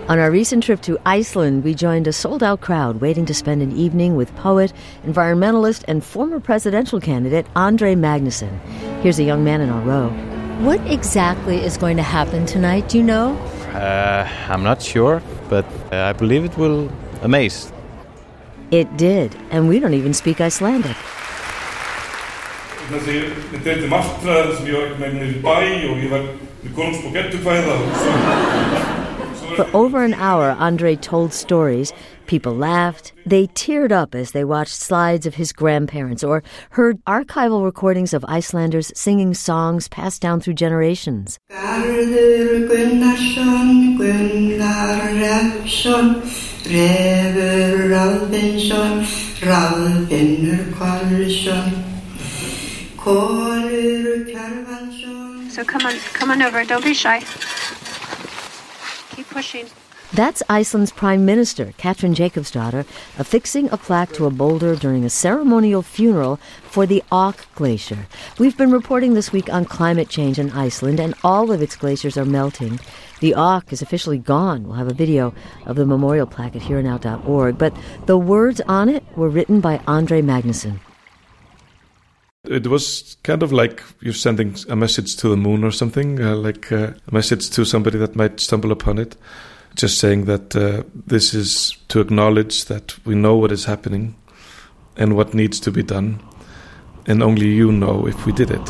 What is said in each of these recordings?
On our recent trip to Iceland, we joined a sold-out crowd waiting to spend an evening with poet, environmentalist, and former presidential candidate Andrei Magnusson. Here's a young man in our row. What exactly is going to happen tonight, do you know? I'm not sure, but I believe it will amaze. It did, and we don't even speak Icelandic. For over an hour, Andrei told stories. People laughed. They teared up as they watched slides of his grandparents or heard archival recordings of Icelanders singing songs passed down through generations. So come on over. Don't be shy. Keep pushing. That's Iceland's Prime Minister, Katrin Jakobsdóttir, affixing a plaque to a boulder during a ceremonial funeral for the Auk Glacier. We've been reporting this week on climate change in Iceland, and all of its glaciers are melting. The Auk is officially gone. We'll have a video of the memorial plaque at herenow.org, but the words on it were written by Andrei Magnusson. It was kind of like you're sending a message to the moon or something, like a message to somebody that might stumble upon it. Just saying that this is to acknowledge that we know what is happening and what needs to be done, and only you know if we did it.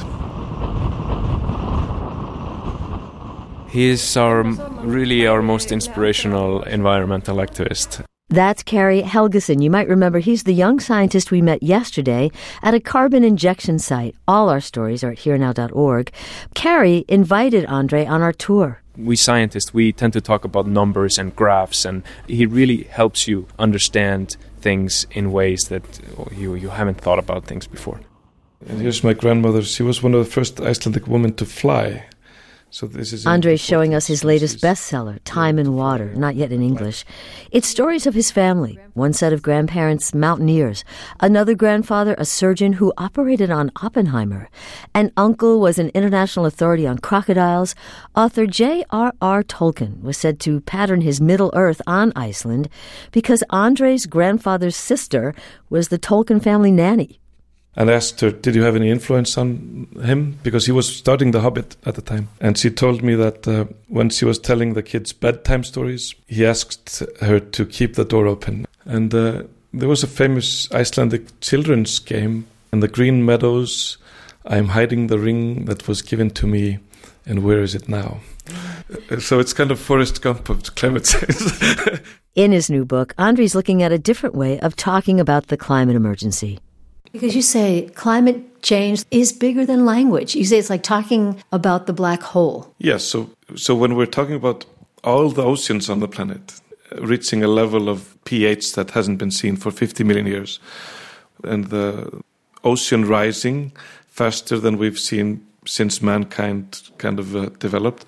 He is really our most inspirational environmental activist. That's Kari Helgason. You might remember he's the young scientist we met yesterday at a carbon injection site. All our stories are at herenow.org. Kari invited Andrei on our tour. We scientists, we tend to talk about numbers and graphs, and he really helps you understand things in ways that you haven't thought about things before. And here's my grandmother. She was one of the first Icelandic women to fly. So this is Andrei's showing us his latest bestseller, Time and Water, not yet in English. It's stories of his family. One set of grandparents, mountaineers. Another grandfather, a surgeon who operated on Oppenheimer. An uncle was an international authority on crocodiles. Author J.R.R. Tolkien was said to pattern his Middle-earth on Iceland because Andrei's grandfather's sister was the Tolkien family nanny. And asked her, did you have any influence on him? Because he was studying The Hobbit at the time. And she told me that when she was telling the kids bedtime stories, he asked her to keep the door open. And there was a famous Icelandic children's game in the green meadows. I'm hiding the ring that was given to me, and where is it now? So it's kind of Forrest Gump of climate change. In his new book, Andrei's looking at a different way of talking about the climate emergency. Because you say climate change is bigger than language. You say it's like talking about the black hole. Yes, so when we're talking about all the oceans on the planet reaching a level of pH that hasn't been seen for 50 million years, and the ocean rising faster than we've seen since mankind kind of developed,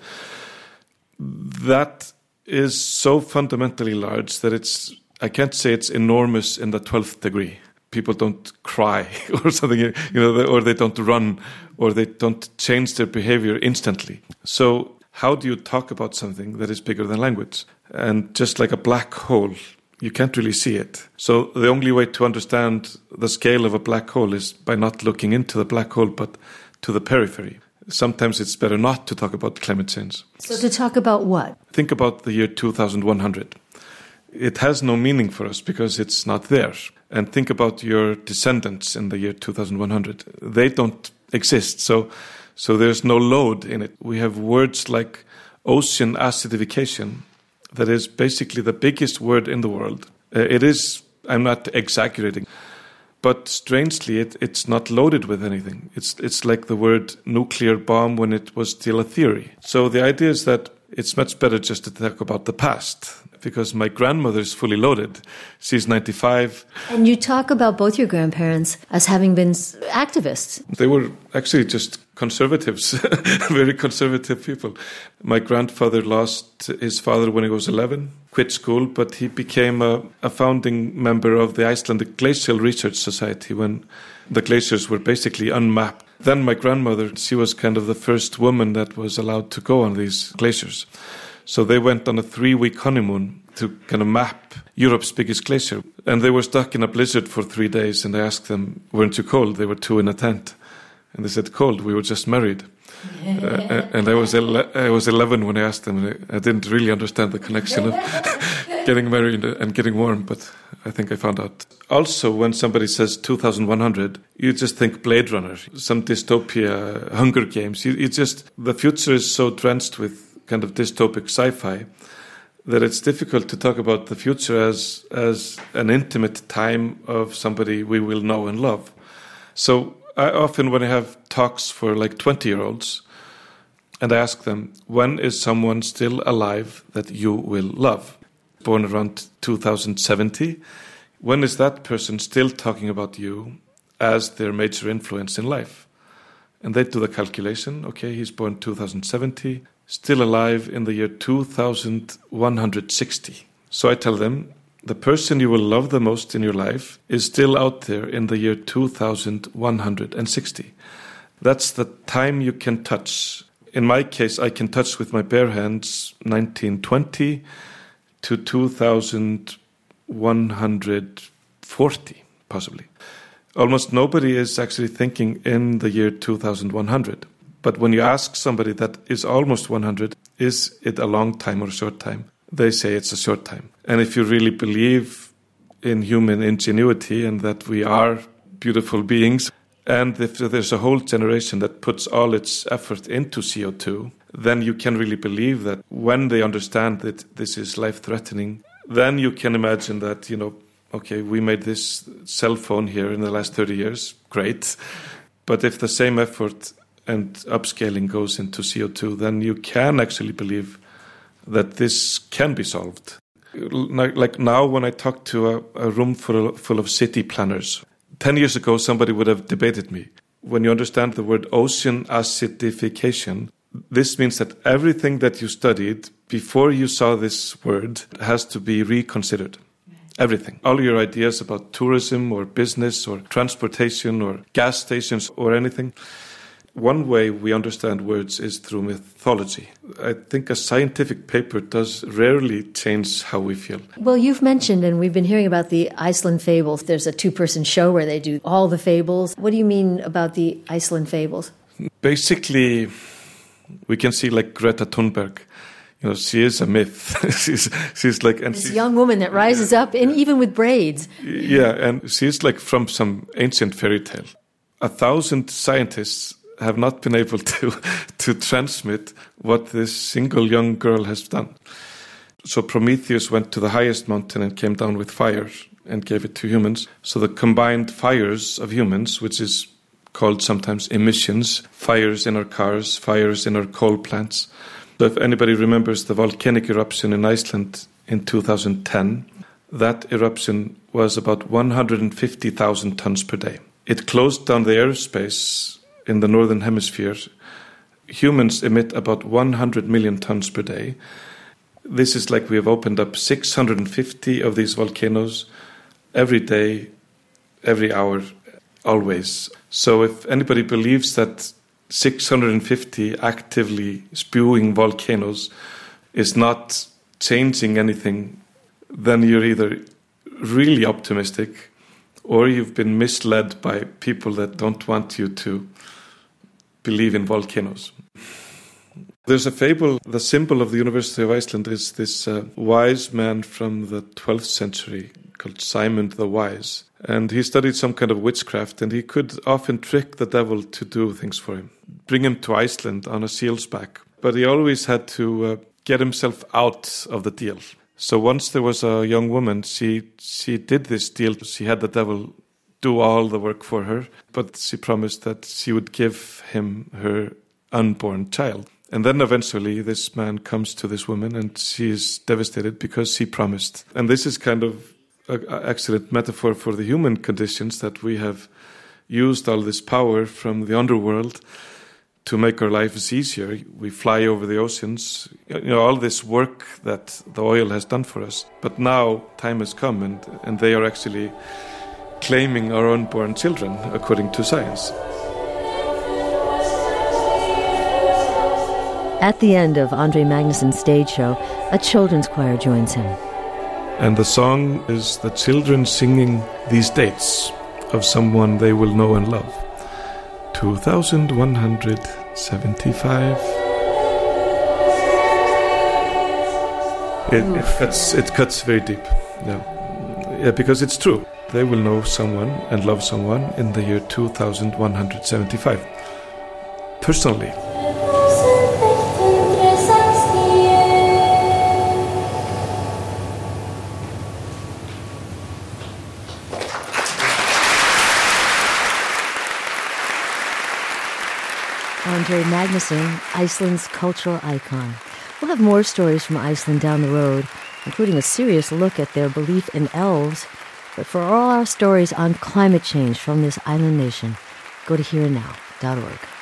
that is so fundamentally large that I can't say it's enormous in the 12th degree. People don't cry or something, or they don't run, or they don't change their behavior instantly. So how do you talk about something that is bigger than language? And just like a black hole, you can't really see it. So the only way to understand the scale of a black hole is by not looking into the black hole, but to the periphery. Sometimes it's better not to talk about climate change. So to talk about what? Think about the year 2100. It has no meaning for us because it's not there. And think about your descendants in the year 2100. They don't exist, so there's no load in it. We have words like ocean acidification, that is basically the biggest word in the world. It is, I'm not exaggerating, but strangely it's not loaded with anything. It's like the word nuclear bomb when it was still a theory. So the idea is that it's much better just to talk about the past, because my grandmother is fully loaded. She's 95. And you talk about both your grandparents as having been activists. They were actually just conservatives, very conservative people. My grandfather lost his father when he was 11, quit school, but he became a founding member of the Icelandic Glacial Research Society when the glaciers were basically unmapped. Then my grandmother, she was kind of the first woman that was allowed to go on these glaciers. So they went on a 3-week honeymoon to kind of map Europe's biggest glacier. And they were stuck in a blizzard for 3 days. And I asked them, weren't you cold? They were 2 in a tent. And they said, cold, we were just married. And I was 11 when I asked them. And I didn't really understand the connection of getting married and getting warm, but I think I found out. Also, when somebody says 2100, you just think Blade Runner, some dystopia, Hunger Games. The future is so drenched with kind of dystopic sci-fi that it's difficult to talk about the future as an intimate time of somebody we will know and love. So I often, when I have talks for like 20-year-olds, and I ask them, when is someone still alive that you will love? Born around 2070, when is that person still talking about you as their major influence in life? And they do the calculation. Okay, he's born 2070, still alive in the year 2160. So I tell them, the person you will love the most in your life is still out there in the year 2160. That's the time you can touch. In my case, I can touch with my bare hands 1920 to 2140, possibly. Almost nobody is actually thinking in the year 2100. But when you ask somebody that is almost 100, is it a long time or a short time? They say it's a short time. And if you really believe in human ingenuity and that we are beautiful beings, and if there's a whole generation that puts all its effort into CO2, then you can really believe that when they understand that this is life-threatening, then you can imagine that, okay, we made this cell phone here in the last 30 years, great. But if the same effort and upscaling goes into CO2, then you can actually believe that this can be solved. Like now, when I talk to a room full of city planners, 10 years ago, somebody would have debated me. When you understand the word ocean acidification, this means that everything that you studied before you saw this word has to be reconsidered. Everything. All your ideas about tourism or business or transportation or gas stations or anything. One way we understand words is through mythology. I think a scientific paper does rarely change how we feel. Well, you've mentioned, and we've been hearing about the Iceland Fables. There's a 2-person show where they do all the fables. What do you mean about the Iceland Fables? Basically, we can see like Greta Thunberg. She is a myth. she's like this young woman that rises up, and even with braids. Yeah, and she's like from some ancient fairy tale. 1,000 scientists have not been able to transmit what this single young girl has done. So Prometheus went to the highest mountain and came down with fire and gave it to humans. So the combined fires of humans, which is called sometimes emissions, fires in our cars, fires in our coal plants. So if anybody remembers the volcanic eruption in Iceland in 2010, that eruption was about 150,000 tons per day. It closed down the airspace in the northern hemisphere. Humans emit about 100 million tons per day. This is like we have opened up 650 of these volcanoes every day, every hour, always. So if anybody believes that 650 actively spewing volcanoes is not changing anything, then you're either really optimistic or you've been misled by people that don't want you to believe in volcanoes. There's a fable, the symbol of the University of Iceland is this wise man from the 12th century called Simon the Wise. And he studied some kind of witchcraft, and he could often trick the devil to do things for him, bring him to Iceland on a seal's back. But he always had to get himself out of the deal. So once there was a young woman, she did this deal. She had the devil do all the work for her, but she promised that she would give him her unborn child. And then eventually this man comes to this woman and she is devastated because she promised. And this is kind of an excellent metaphor for the human conditions, that we have used all this power from the underworld to make our lives easier. We fly over the oceans, all this work that the oil has done for us. But now time has come and they are actually claiming our unborn children, according to science. At the end of Andre Magnusson's stage show, a children's choir joins him. And the song is the children singing these dates of someone they will know and love. 2175. It cuts very deep. Yeah, because it's true. They will know someone and love someone in the year 2175. Personally. Andre Magnusson, Iceland's cultural icon. We'll have more stories from Iceland down the road, including a serious look at their belief in elves. But for all our stories on climate change from this island nation, go to hereandnow.org.